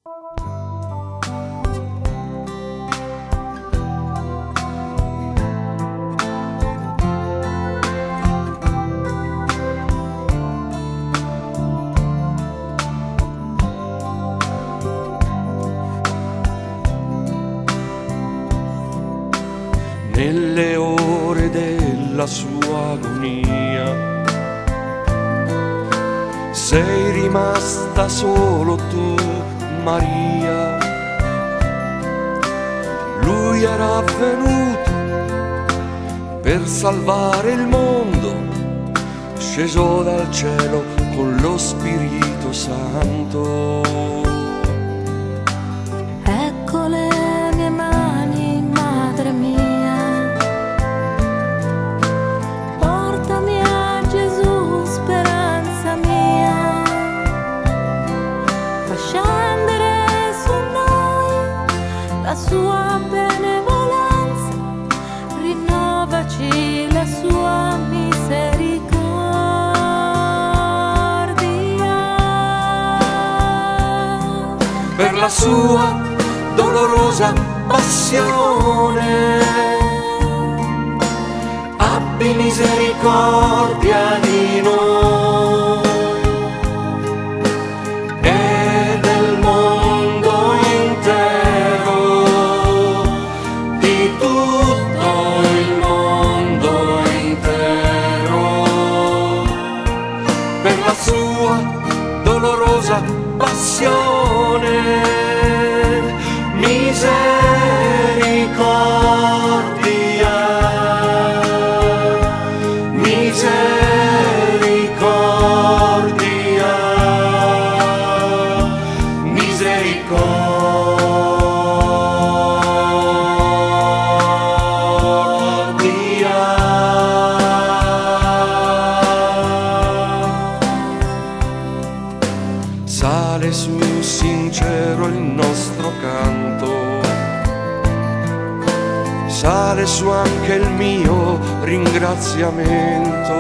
Nelle ore della sua agonia sei rimasta solo tu, Maria. Lui era venuto per salvare il mondo, sceso dal cielo con lo Spirito Santo. Ecco le mie mani, madre mia. La sua benevolenza, rinnovaci la sua misericordia. Per la sua dolorosa passione, abbi misericordia di noi e del mondo intero, di tutto il mondo intero. Per la sua dolorosa passione, misericordia, misericordia, misericordia. Sale su sincero il nostro canto, sale su anche il mio ringraziamento.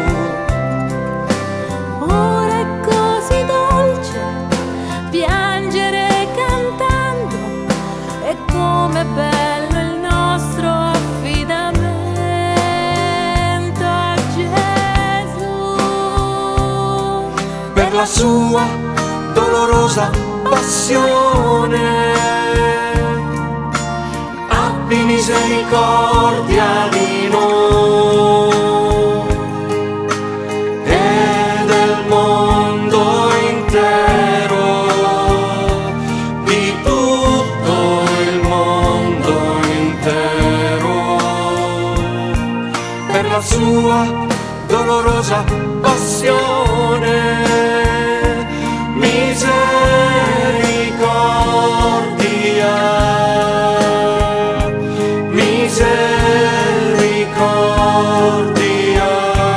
Ora è così dolce piangere cantando, e come bello il nostro affidamento a Gesù. Per la sua dolorosa passione, abbi misericordia di noi e del mondo intero, di tutto il mondo intero. Per la sua dolorosa passione, misericordia, misericordia,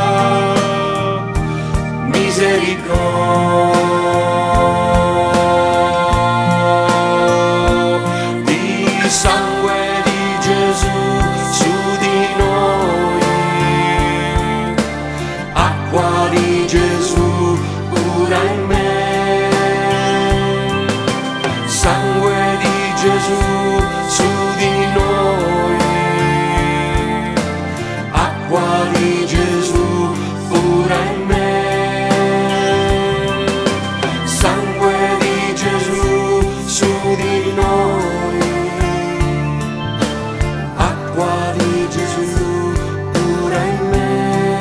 misericordia. Sangue di Gesù su di noi, acqua di Gesù cura in me. Sangue di Gesù su di noi, acqua di Gesù cura in me. Sangue di Gesù su di noi, acqua di Gesù cura in me.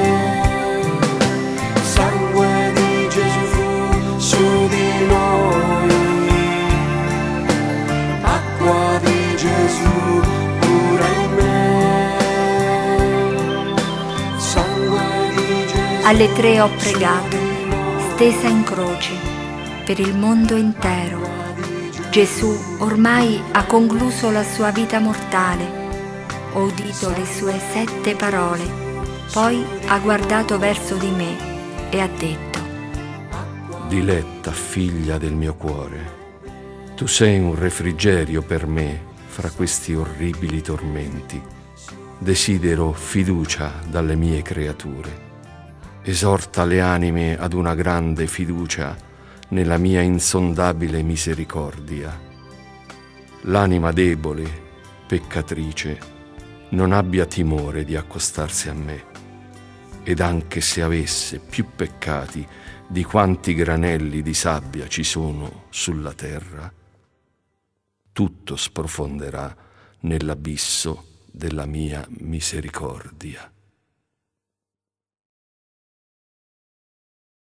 Sangue di Gesù su di noi, acqua di Gesù cura in me. Sangue di Gesù. Alle 3 ho pregato, stesa in croce, per il mondo intero. Gesù ormai ha concluso la sua vita mortale. Ho udito le sue 7 parole, poi ha guardato verso di me e ha detto: Diletta figlia del mio cuore, tu sei un refrigerio per me fra questi orribili tormenti. Desidero fiducia dalle mie creature. Esorta le anime ad una grande fiducia nella mia insondabile misericordia. L'anima debole, peccatrice, non abbia timore di accostarsi a me, ed anche se avesse più peccati di quanti granelli di sabbia ci sono sulla terra, tutto sprofonderà nell'abisso della mia misericordia.